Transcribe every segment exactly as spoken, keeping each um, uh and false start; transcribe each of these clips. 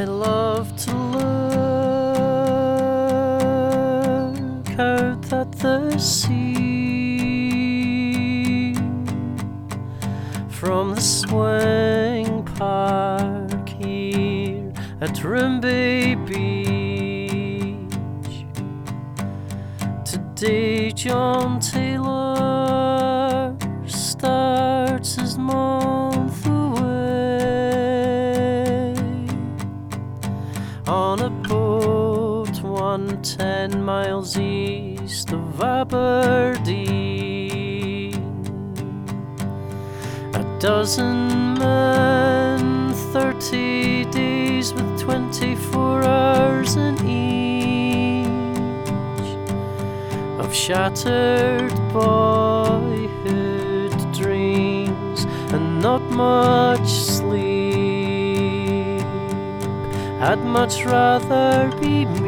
love to look out at the sea from the swing park here at Rimbey Beach. Today John Taylor starts his month away on a boat one ten miles east of Aberdeen. A dozen men, thirty days with twenty-four hours in each of shattered boyhood dreams and not much sleep. I'd much rather be me.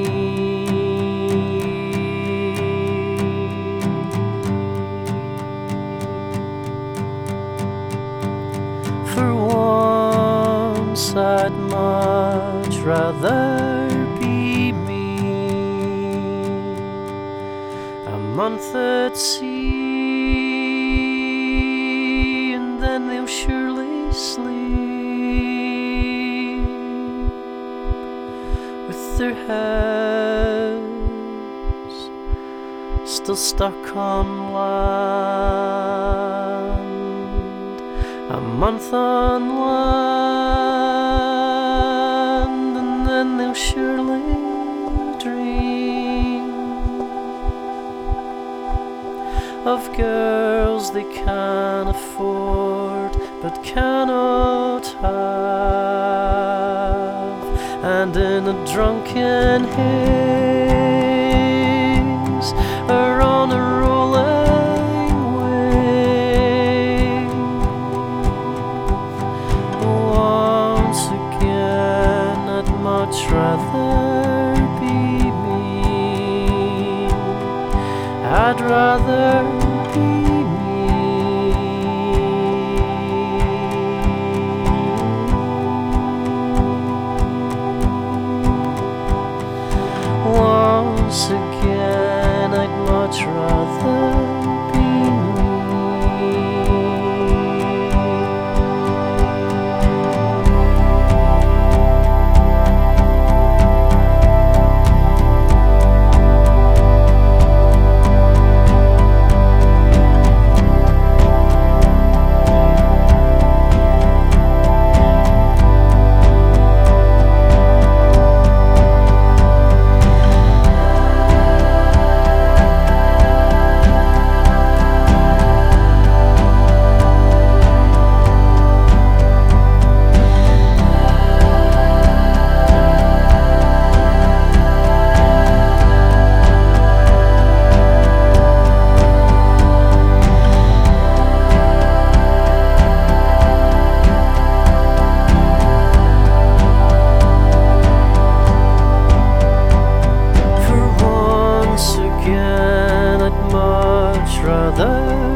For once I'd much rather be me. A month at sea, and then they'll surely sleep with their heads still stuck on land. A month on land, and then they'll surely dream of girls they can afford but cannot have, and in a drunken haze or on a rolling wave, once again I'd much rather be me. I'd rather be me. Once again I'd much rather be me. Rather